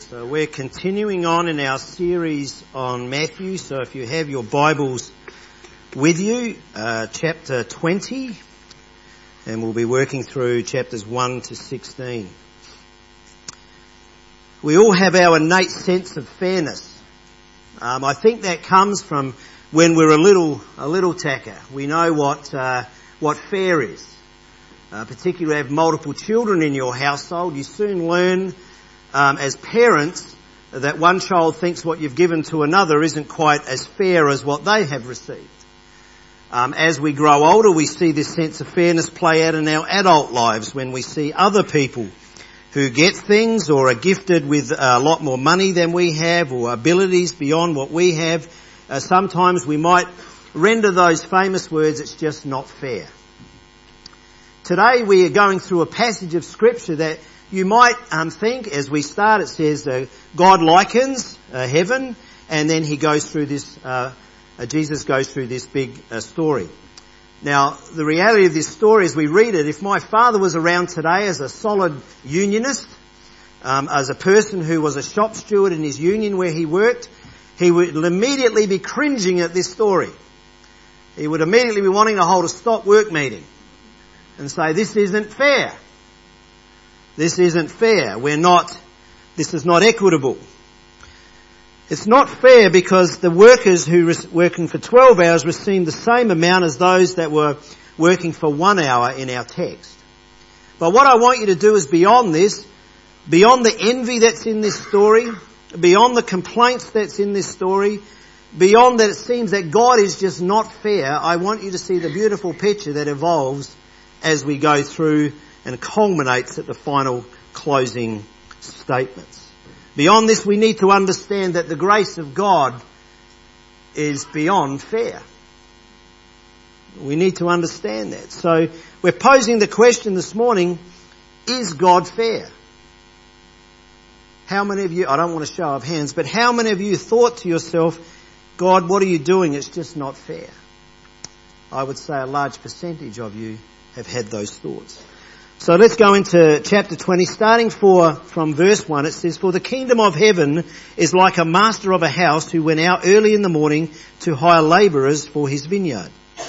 So we're continuing on in our series on Matthew. So if you have your Bibles with you, chapter 20, and we'll be working through chapters 1 to 16. We all have our innate sense of fairness. I think that comes from when we're a little tacker. We know what fair is. Particularly if you have multiple children in your household, you soon learn as parents that one child thinks what you've given to another isn't quite as fair as what they have received. As we grow older, we see this sense of fairness play out in our adult lives when we see other people who get things or are gifted with a lot more money than we have or abilities beyond what we have. Sometimes we might render those famous words, "It's just not fair." Today we are going through a passage of Scripture that you might think, as we start, it says God likens heaven, and then he goes through this. Jesus goes through this big story. Now, the reality of this story, as we read it, if my father was around today as a solid unionist, as a person who was a shop steward in his union where he worked, he would immediately be cringing at this story. He would immediately be wanting to hold a stop work meeting and say, "This isn't fair. This isn't fair. This is not equitable." It's not fair because the workers who were working for 12 hours received the same amount as those that were working for 1 hour in our text. But what I want you to do is beyond this, beyond the envy that's in this story, beyond the complaints that's in this story, beyond that it seems that God is just not fair, I want you to see the beautiful picture that evolves as we go through and culminates at the final closing statements. Beyond this, we need to understand that the grace of God is beyond fair. We need to understand that. So we're posing the question this morning, is God fair? How many of you, I don't want to show of hands, but how many of you thought to yourself, "God, what are you doing? It's just not fair"? I would say a large percentage of you have had those thoughts. So let's go into chapter 20, starting from verse 1. It says, "For the kingdom of heaven is like a master of a house who went out early in the morning to hire labourers for his vineyard.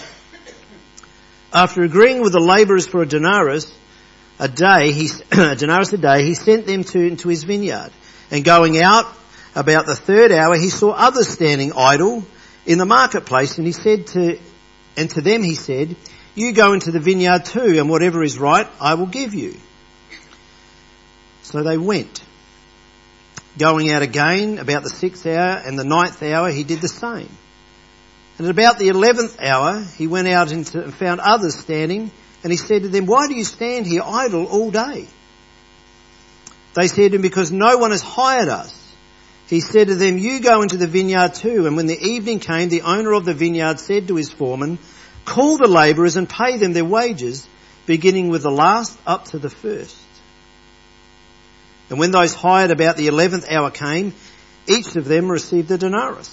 After agreeing with the labourers for a denarius a day, he sent them into his vineyard. And going out about the third hour, he saw others standing idle in the marketplace, and to them he said, 'You go into the vineyard too, and whatever is right, I will give you.' So they went. Going out again about the 6th hour and the 9th hour, he did the same. And at about the 11th hour, he went out and found others standing, and he said to them, 'Why do you stand here idle all day?' They said to him, 'Because no one has hired us.' He said to them, 'You go into the vineyard too.' And when the evening came, the owner of the vineyard said to his foreman, 'Call the labourers and pay them their wages, beginning with the last up to the first.' And when those hired about the 11th hour came, each of them received a denarius.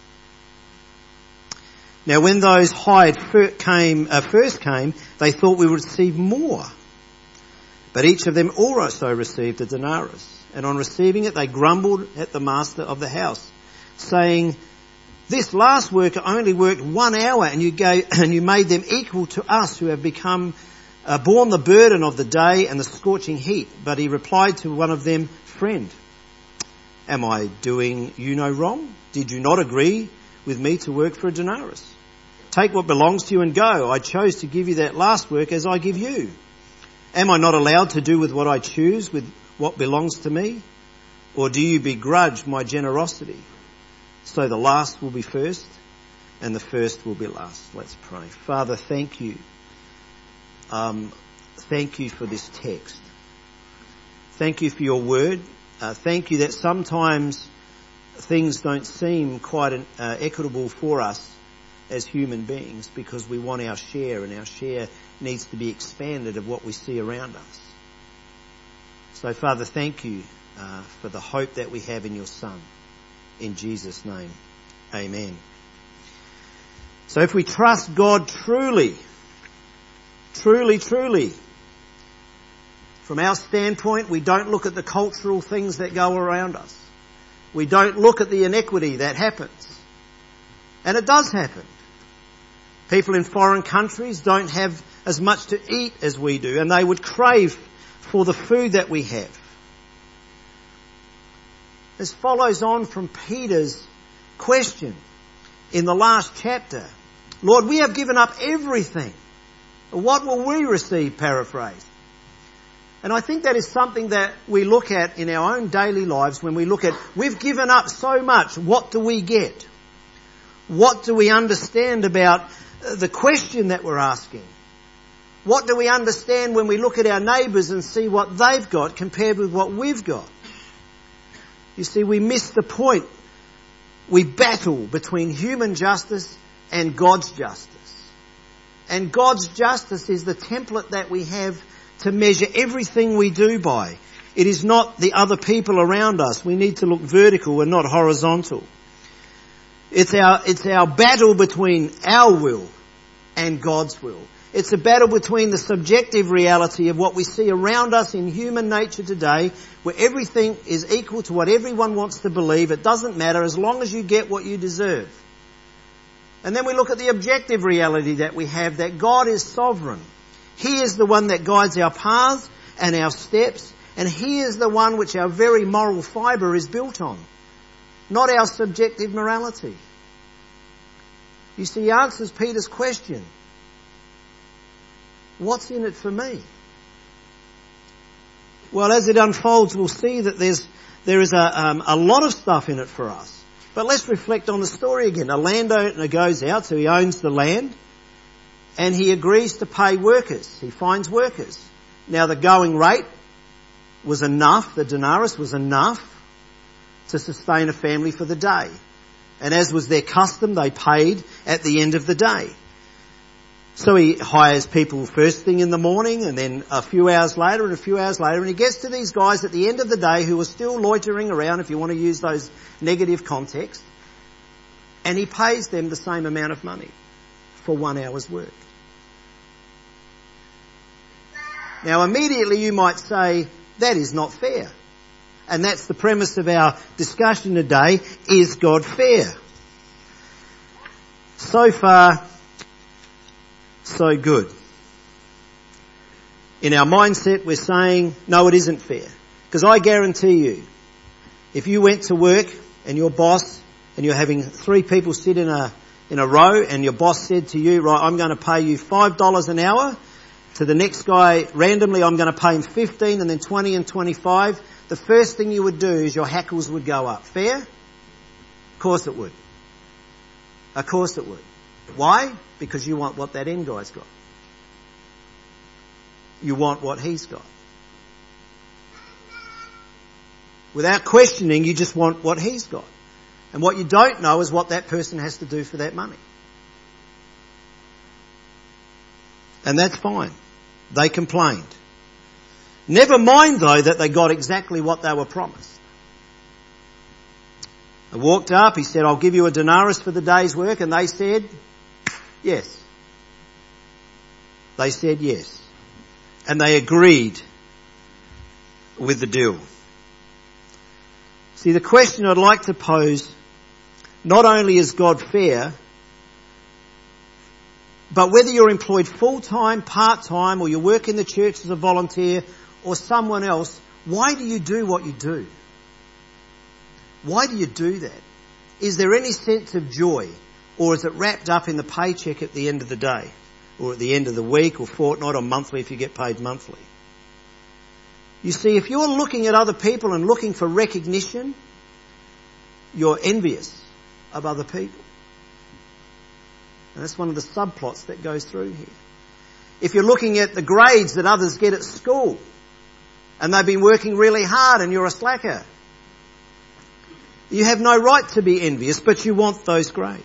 Now when those hired first came, they thought we would receive more. But each of them also received a denarius. And on receiving it, they grumbled at the master of the house, saying, 'This last worker only worked 1 hour, and you made them equal to us who have borne the burden of the day and the scorching heat.' But he replied to one of them, 'Friend, am I doing you no wrong? Did you not agree with me to work for a denarius? Take what belongs to you and go. I chose to give you that last work as I give you. Am I not allowed to do with what I choose with what belongs to me? Or do you begrudge my generosity? So the last will be first, and the first will be last." Let's pray. Father, thank you. Thank you for this text. Thank you for your word. Thank you that sometimes things don't seem quite equitable for us as human beings because we want our share, and our share needs to be expanded of what we see around us. So, Father, thank you for the hope that we have in your Son. In Jesus' name, amen. So if we trust God truly, From our standpoint, we don't look at the cultural things that go around us. We don't look at the inequity that happens. And it does happen. People in foreign countries don't have as much to eat as we do, and they would crave for the food that we have. This follows on from Peter's question in the last chapter. Lord, we have given up everything. What will we receive? Paraphrased. And I think that is something that we look at in our own daily lives when we look at, we've given up so much, what do we get? What do we understand about the question that we're asking? What do we understand when we look at our neighbours and see what they've got compared with what we've got? You see, we miss the point. We battle between human justice and God's justice. And God's justice is the template that we have to measure everything we do by. It is not the other people around us. We need to look vertical and not horizontal. It's our battle between our will and God's will. It's a battle between the subjective reality of what we see around us in human nature today, where everything is equal to what everyone wants to believe. It doesn't matter as long as you get what you deserve. And then we look at the objective reality that we have, that God is sovereign. He is the one that guides our paths and our steps, and He is the one which our very moral fibre is built on, not our subjective morality. You see, He answers Peter's question. What's in it for me? Well, as it unfolds, we'll see that there is a lot of stuff in it for us. But let's reflect on the story again. A landowner goes out, so he owns the land, and he agrees to pay workers. He finds workers. Now, the going rate was enough, the denarius was enough to sustain a family for the day. And as was their custom, they paid at the end of the day. So he hires people first thing in the morning, and then a few hours later, and he gets to these guys at the end of the day who are still loitering around, if you want to use those negative contexts, and he pays them the same amount of money for 1 hour's work. Now immediately you might say, that is not fair. And that's the premise of our discussion today. Is God fair? So far, so good. In our mindset, we're saying, no, it isn't fair. Because I guarantee you, if you went to work and your boss, and you're having 3 people sit in a row, and your boss said to you, right, I'm going to pay you $5 an hour. To the next guy, randomly, I'm going to pay him 15 and then 20 and 25. The first thing you would do is your hackles would go up. Fair? Of course it would. Of course it would. Why? Because you want what that end guy's got. You want what he's got. Without questioning, you just want what he's got. And what you don't know is what that person has to do for that money. And that's fine. They complained. Never mind, though, that they got exactly what they were promised. They walked up, he said, I'll give you a denarius for the day's work, and they said, yes. They said yes. And they agreed with the deal. See, the question I'd like to pose, not only is God fair, but whether you're employed full-time, part-time, or you work in the church as a volunteer, or someone else, why do you do what you do? Why do you do that? Is there any sense of joy? Or is it wrapped up in the paycheck at the end of the day? Or at the end of the week, or fortnight, or monthly if you get paid monthly? You see, if you're looking at other people and looking for recognition, you're envious of other people. And that's one of the subplots that goes through here. If you're looking at the grades that others get at school, and they've been working really hard and you're a slacker, you have no right to be envious, but you want those grades.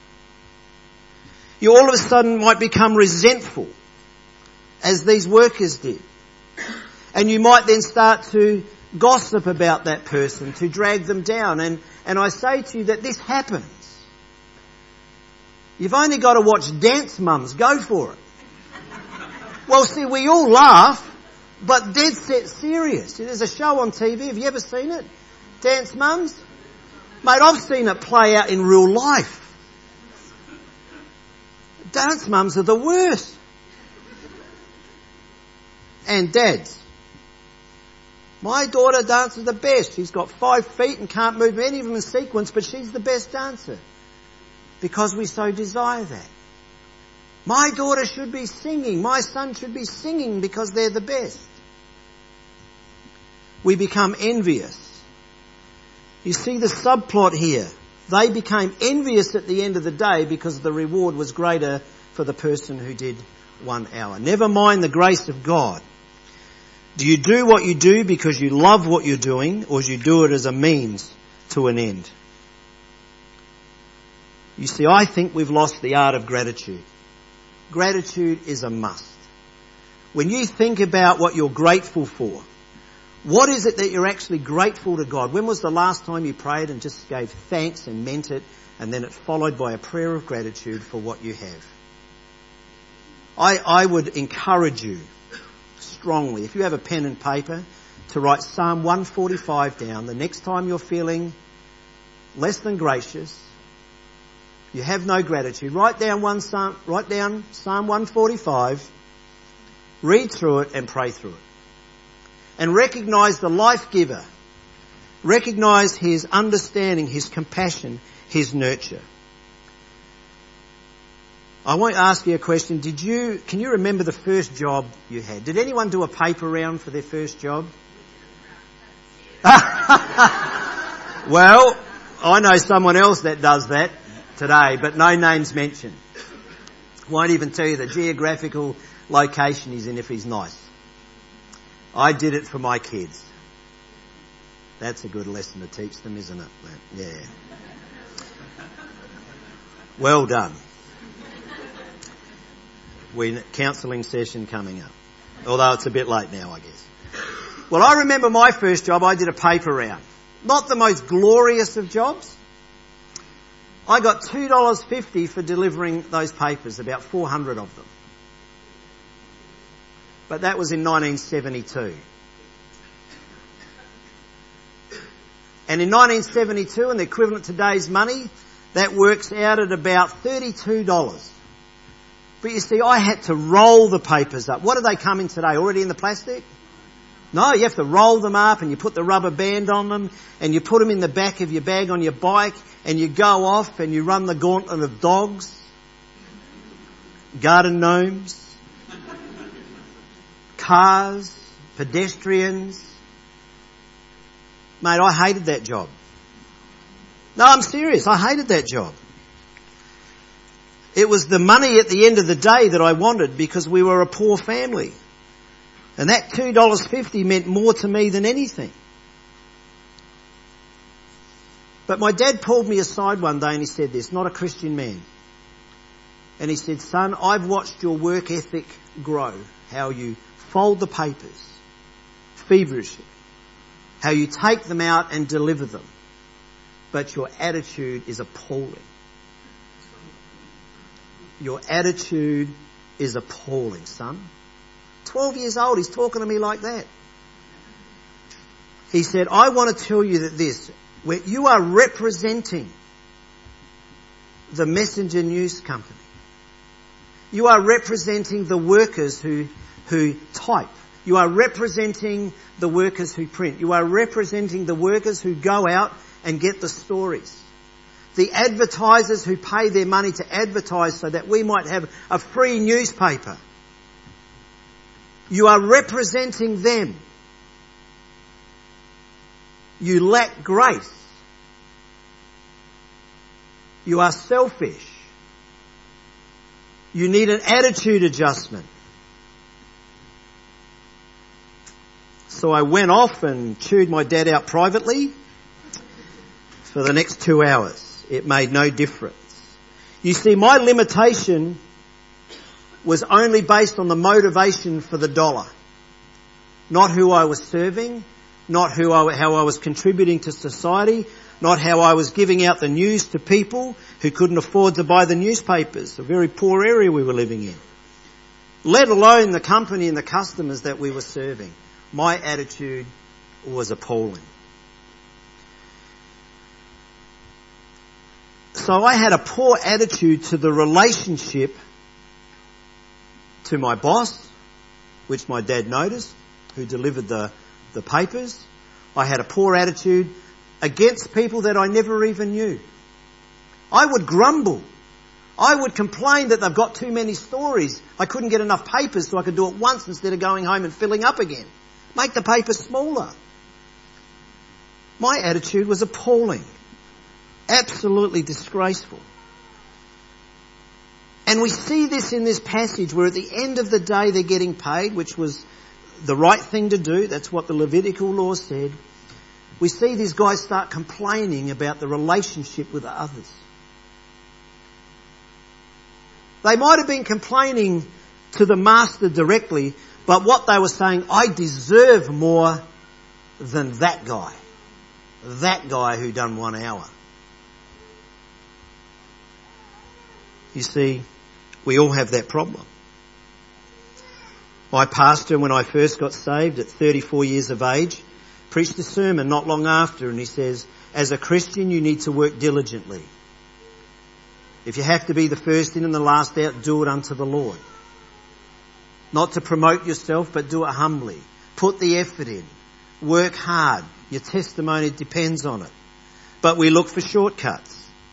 You all of a sudden might become resentful, as these workers did. And you might then start to gossip about that person, to drag them down. And I say to you that this happens. You've only got to watch Dance Mums. Go for it. Well, see, we all laugh, But dead set serious. There's a show on TV. Have you ever seen it? Dance Mums? Mate, I've seen it play out in real life. Dance mums are the worst. And dads. My daughter dances the best. She's got 5 feet and can't move any of them in sequence, but she's the best dancer. Because we so desire that. My daughter should be singing. My son should be singing because they're the best. We become envious. You see the subplot here. They became envious at the end of the day because the reward was greater for the person who did 1 hour. Never mind the grace of God. Do you do what you do because you love what you're doing, or do you do it as a means to an end? You see, I think we've lost the art of gratitude. Gratitude is a must. When you think about what you're grateful for, what is it that you're actually grateful to God? When was the last time you prayed and just gave thanks and meant it, and then it followed by a prayer of gratitude for what you have? I would encourage you strongly, if you have a pen and paper, to write Psalm 145 down. The next time you're feeling less than gracious, you have no gratitude, write down Psalm 145, read through it and pray through it. And recognise the life giver. Recognise his understanding, his compassion, his nurture. I won't ask you a question. Can you remember the first job you had? Did anyone do a paper round for their first job? Well, I know someone else that does that today, but no names mentioned. Won't even tell you the geographical location he's in if he's nice. I did it for my kids. That's a good lesson to teach them, isn't it? Yeah. Well done. Counselling session coming up. Although it's a bit late now, I guess. Well, I remember my first job, I did a paper round. Not the most glorious of jobs. I got $2.50 for delivering those papers, about 400 of them. But that was in 1972. And in 1972, and the equivalent to today's money, that works out at about $32. But you see, I had to roll the papers up. What do they come in today? Already in the plastic? No, you have to roll them up and you put the rubber band on them and you put them in the back of your bag on your bike and you go off and you run the gauntlet of dogs, garden gnomes, cars, pedestrians. Mate, I hated that job. No, I'm serious. I hated that job. It was the money at the end of the day that I wanted because we were a poor family. And that $2.50 meant more to me than anything. But my dad pulled me aside one day and he said this, not a Christian man. And he said, son, I've watched your work ethic grow, how you fold the papers feverishly, how you take them out and deliver them. But your attitude is appalling. Your attitude is appalling, son. 12 years old, he's talking to me like that. He said, I want to tell you that where you are representing the Messenger News Company. You are representing the workers who type. You are representing the workers who print. You are representing the workers who go out and get the stories. The advertisers who pay their money to advertise so that we might have a free newspaper. You are representing them. You lack grace. You are selfish. You need an attitude adjustment. So I went off and chewed my dad out privately for the next 2 hours. It made no difference. You see, my limitation was only based on the motivation for the dollar. Not who I was serving, not how I was contributing to society, not how I was giving out the news to people who couldn't afford to buy the newspapers, a very poor area we were living in. let alone the company and the customers that we were serving. My attitude was appalling. So I had a poor attitude to the relationship to my boss, which my dad noticed, who delivered the papers. I had a poor attitude against people that I never even knew. I would grumble. I would complain that they've got too many stories. I couldn't get enough papers so I could do it once instead of going home and filling up again. Make the paper smaller. My attitude was appalling. Absolutely disgraceful. And we see this in this passage where at the end of the day they're getting paid, which was the right thing to do. That's what the Levitical law said. We see these guys start complaining about the relationship with others. They might have been complaining to the master directly, but what they were saying, I deserve more than that guy. That guy who done 1 hour. You see, we all have that problem. My pastor, when I first got saved at 34 years of age, preached a sermon not long after, and he says, as a Christian you need to work diligently. If you have to be the first in and the last out, do it unto the Lord. Not to promote yourself, but do it humbly. Put the effort in. Work hard. Your testimony depends on it. But we look for shortcuts.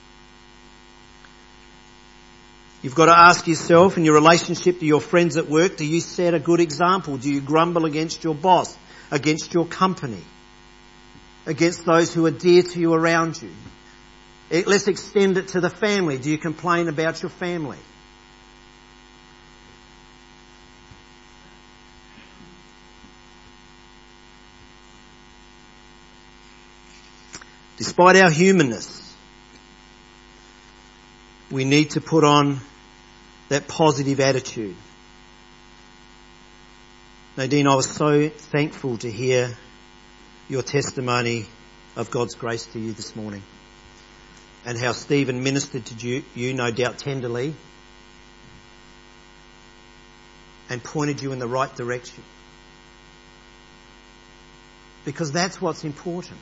You've got to ask yourself in your relationship to your friends at work, do you set a good example? Do you grumble against your boss, against your company, against those who are dear to you around you? Let's extend it to the family. Do you complain about your family? Despite our humanness, we need to put on that positive attitude. Nadine, I was so thankful to hear your testimony of God's grace to you this morning, and how Stephen ministered to you, no doubt tenderly, and pointed you in the right direction. Because that's what's important.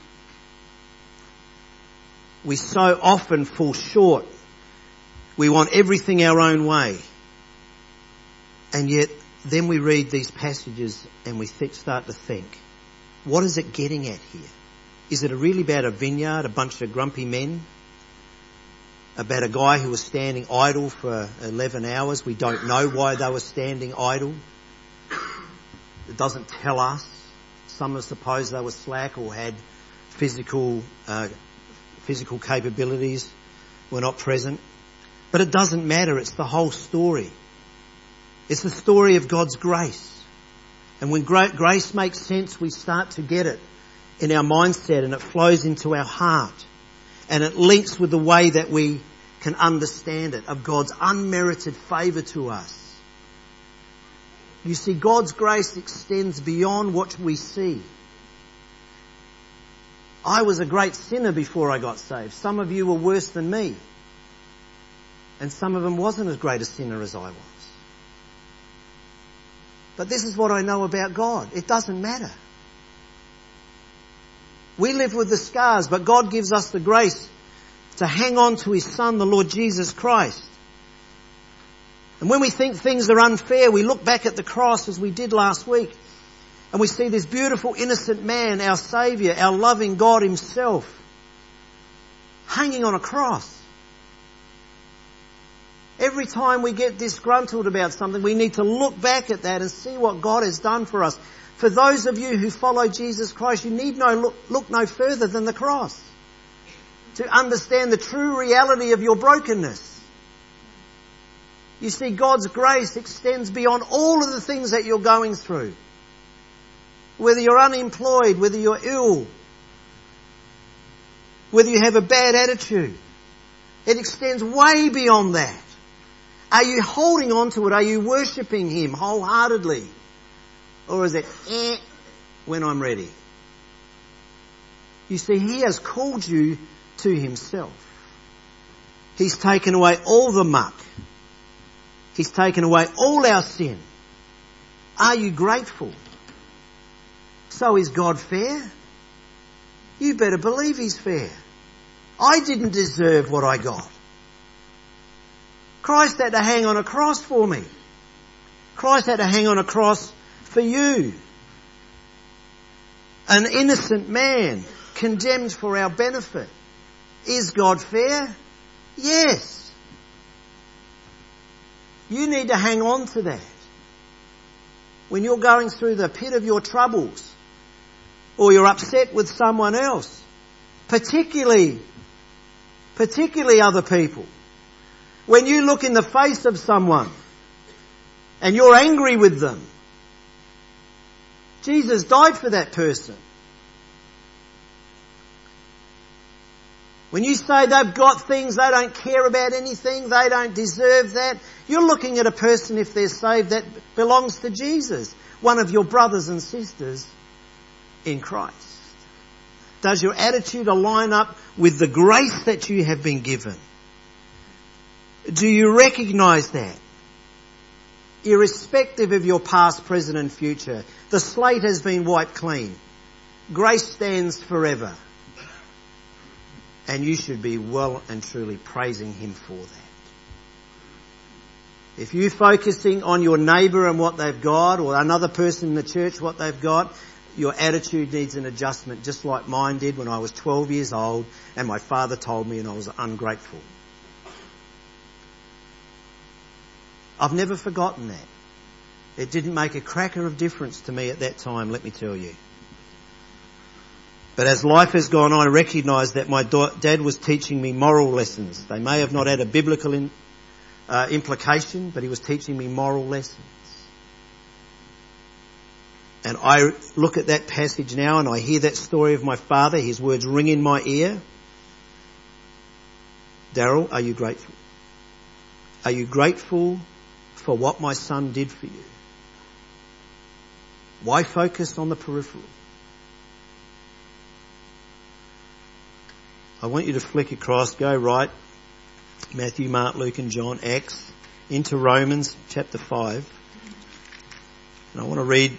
We so often fall short. We want everything our own way. And yet, then we read these passages and we start to think, what is it getting at here? Is it really about a vineyard, a bunch of grumpy men? About a guy who was standing idle for 11 hours? We don't know why they were standing idle. It doesn't tell us. Some of us suppose they were slack or had physical capabilities were not present. But it doesn't matter. It's the whole story. It's the story of God's grace. And when grace makes sense, we start to get it in our mindset, and it flows into our heart. And it links with the way that we can understand it, of God's unmerited favour to us. You see, God's grace extends beyond what we see. I was a great sinner before I got saved. Some of you were worse than me. And some of them wasn't as great a sinner as I was. But this is what I know about God. It doesn't matter. We live with the scars, but God gives us the grace to hang on to His Son, the Lord Jesus Christ. And when we think things are unfair, we look back at the cross as we did last week, and we see this beautiful innocent man, our Saviour, our loving God Himself, hanging on a cross. Every time we get disgruntled about something, we need to look back at that and see what God has done for us. For those of you who follow Jesus Christ, you need look no further than the cross to understand the true reality of your brokenness. You see, God's grace extends beyond all of the things that you're going through. Whether you're unemployed, whether you're ill, whether you have a bad attitude, it extends way beyond that. Are you holding on to it? Are you worshipping Him wholeheartedly? Or is it, when I'm ready? You see, He has called you to Himself. He's taken away all the muck. He's taken away all our sin. Are you grateful? So is God fair? You better believe He's fair. I didn't deserve what I got. Christ had to hang on a cross for me. Christ had to hang on a cross for you. An innocent man condemned for our benefit. Is God fair? Yes. You need to hang on to that. When you're going through the pit of your troubles, or you're upset with someone else, particularly other people, when you look in the face of someone and you're angry with them, Jesus died for that person. When you say they've got things, they don't care about anything, they don't deserve that, you're looking at a person, if they're saved, that belongs to Jesus, one of your brothers and sisters in Christ. Does your attitude align up with the grace that you have been given? Do you recognise that? Irrespective of your past, present and future, the slate has been wiped clean. Grace stands forever. And you should be well and truly praising Him for that. If you're focusing on your neighbour and what they've got, or another person in the church, what they've got, your attitude needs an adjustment, just like mine did when I was 12 years old and my father told me and I was ungrateful. I've never forgotten that. It didn't make a cracker of difference to me at that time, let me tell you. But as life has gone on, I recognise that my dad was teaching me moral lessons. They may have not had a biblical implication, but he was teaching me moral lessons. And I look at that passage now and I hear that story of my father. His words ring in my ear. Daryl, are you grateful? Are you grateful for what my son did for you? Why focus on the peripheral? I want you to flick across, go right, Matthew, Mark, Luke and John, Acts, into Romans chapter 5. And I want to read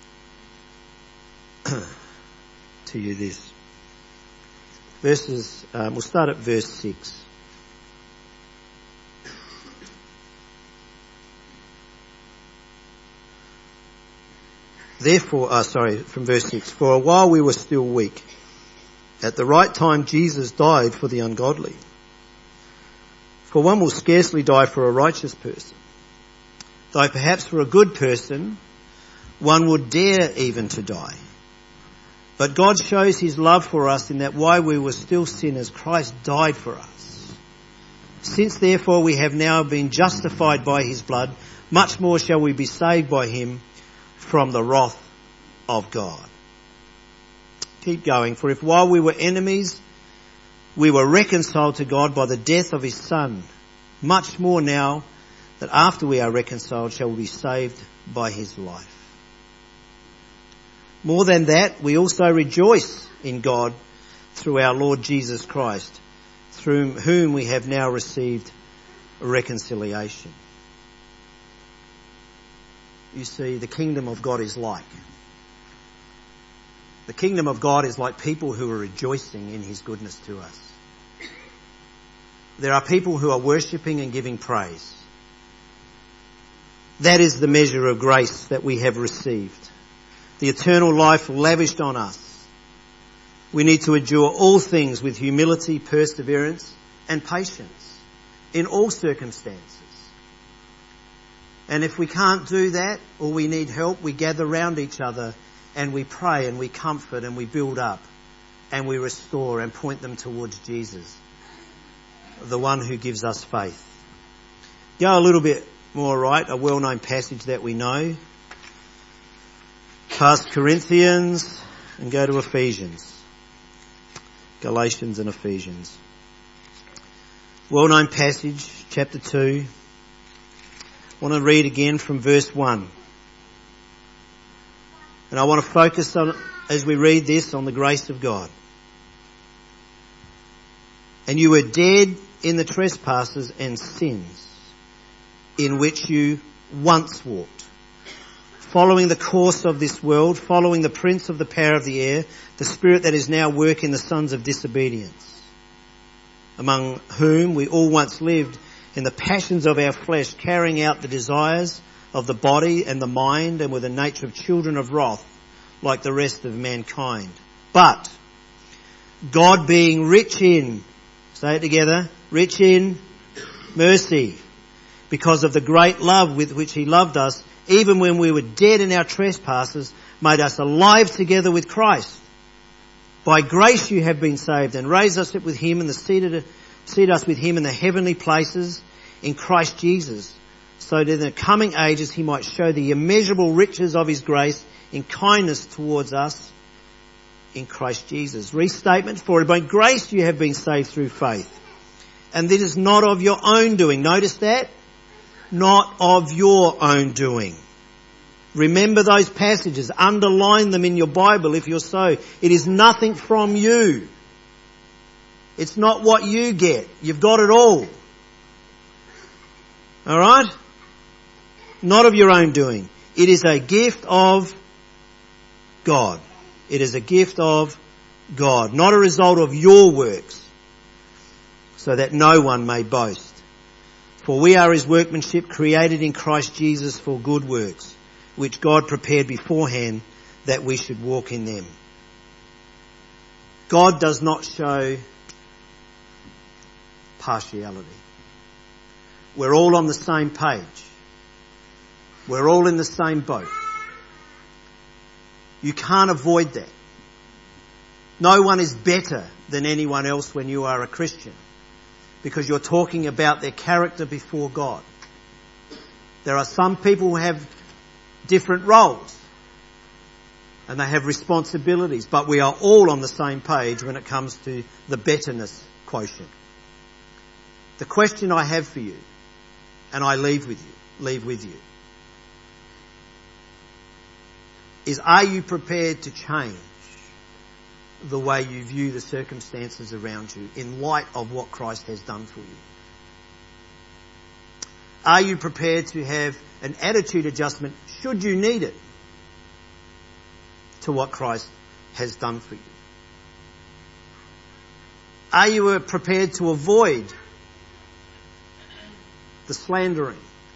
to you this. Verses, we'll start at verse 6. From verse 6. For a while we were still weak. At the right time Jesus died for the ungodly. For one will scarcely die for a righteous person, though perhaps for a good person one would dare even to die. But God shows His love for us in that while we were still sinners, Christ died for us. Since therefore we have now been justified by His blood, much more shall we be saved by Him from the wrath of God. Keep going. For if while we were enemies, we were reconciled to God by the death of His Son, much more now that after we are reconciled shall we be saved by His life. More than that, we also rejoice in God through our Lord Jesus Christ, through whom we have now received reconciliation. You see, the kingdom of God is like. The kingdom of God is like people who are rejoicing in His goodness to us. There are people who are worshipping and giving praise. That is the measure of grace that we have received. The eternal life lavished on us. We need to endure all things with humility, perseverance and patience in all circumstances. And if we can't do that, or we need help, we gather round each other and we pray and we comfort and we build up and we restore and point them towards Jesus, the one who gives us faith. Go a little bit more right, a well-known passage that we know. Past Corinthians and go to Ephesians. Galatians and Ephesians. Well-known passage, chapter 2. I want to read again from verse 1. And I want to focus on, as we read this, on the grace of God. And you were dead in the trespasses and sins, in which you once walked, following the course of this world, following the prince of the power of the air, the spirit that is now working the sons of disobedience, among whom we all once lived in the passions of our flesh, carrying out the desires of the body and the mind, and with the nature of children of wrath, like the rest of mankind. But God, being rich in, say it together, rich in mercy, because of the great love with which he loved us, even when we were dead in our trespasses, made us alive together with Christ. By grace you have been saved, and raised us up with him, and seated us with him in the heavenly places in Christ Jesus, so that in the coming ages he might show the immeasurable riches of his grace in kindness towards us in Christ Jesus. Restatement, for by grace you have been saved through faith. And this is not of your own doing. Notice that? Not of your own doing. Remember those passages. Underline them in your Bible if you're so. It is nothing from you. It's not what you get. You've got it all. Alright? Not of your own doing. It is a gift of God. It is a gift of God, not a result of your works, so that no one may boast. For we are his workmanship, created in Christ Jesus for good works, which God prepared beforehand that we should walk in them. God does not show partiality. We're all on the same page. We're all in the same boat. You can't avoid that. No one is better than anyone else when you are a Christian, because you're talking about their character before God. There are some people who have different roles and they have responsibilities, but we are all on the same page when it comes to the betterness quotient. The question I have for you, and I leave with you, is, are you prepared to change the way you view the circumstances around you in light of what Christ has done for you? Are you prepared to have an attitude adjustment, should you need it, to what Christ has done for you? Are you prepared to avoid the slandering,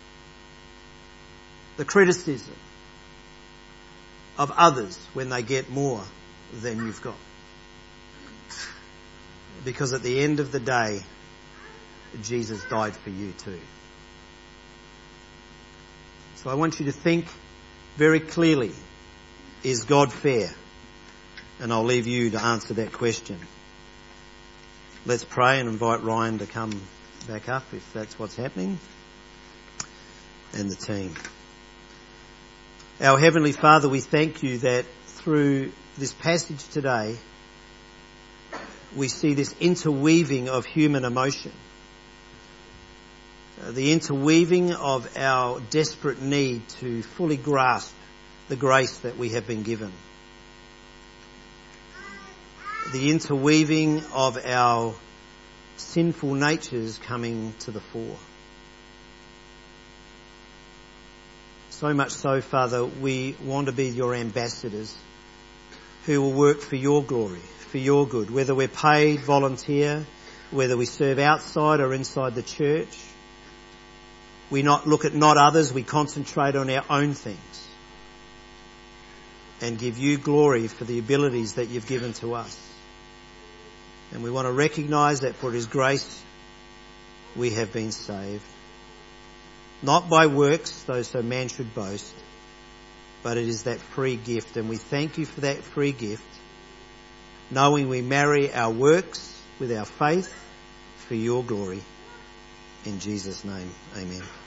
the criticism of others when they get more than you've got? Because at the end of the day, Jesus died for you too. So I want you to think very clearly, is God fair? And I'll leave you to answer that question. Let's pray and invite Ryan to come back up if that's what's happening, and the team. Our Heavenly Father, we thank you that through this passage today, we see this interweaving of human emotion, the interweaving of our desperate need to fully grasp the grace that we have been given, the interweaving of our sinful natures coming to the fore. So much so, Father, we want to be your ambassadors who will work for your glory, for your good, whether we're paid, volunteer, whether we serve outside or inside the church. We not look at not others, we concentrate on our own things and give you glory for the abilities that you've given to us. And we want to recognise that for his grace we have been saved. Not by works, though so man should boast, but it is that free gift. And we thank you for that free gift, knowing we marry our works with our faith for your glory. In Jesus' name, amen.